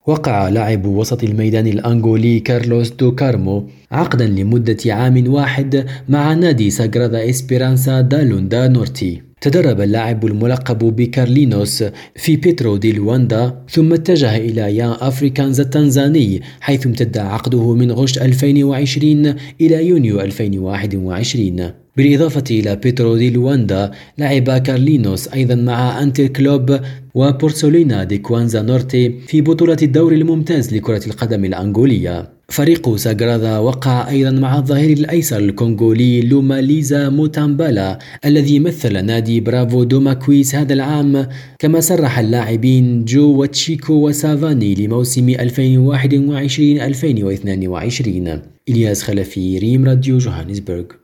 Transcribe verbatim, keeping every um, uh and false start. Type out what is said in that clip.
وقع لاعب وسط الميدان الأنغولي كارلوس دو كارمو عقدا لمدة عام واحد مع نادي ساغرادا إسبيرانسا دا لوندا نورتي. تدرب اللاعب الملقب بكارلينوس في بيترو دي لواندا، ثم اتجه إلى يان أفريكانز التنزاني حيث امتد عقده من غشت ألفين وعشرين إلى يونيو ألفين وواحد وعشرين. بالإضافة إلى بيترو دي لواندا، لعب كارلينوس أيضا مع أنتر كلوب وبورسولينا دي كوانزا نورتي في بطولة الدوري الممتاز لكرة القدم الأنغولية. فريق ساغرادا وقع أيضا مع الظهير الأيسر الكونغولي لوماليزا موتامبالا الذي مثل نادي برافو دوماكويس هذا العام، كما سرح اللاعبين جو واتشيكو وسافاني لموسم ألفين وواحد وعشرين ألفين واثنين وعشرين. إلياس خلفي، ريم راديو جوهانسبرغ.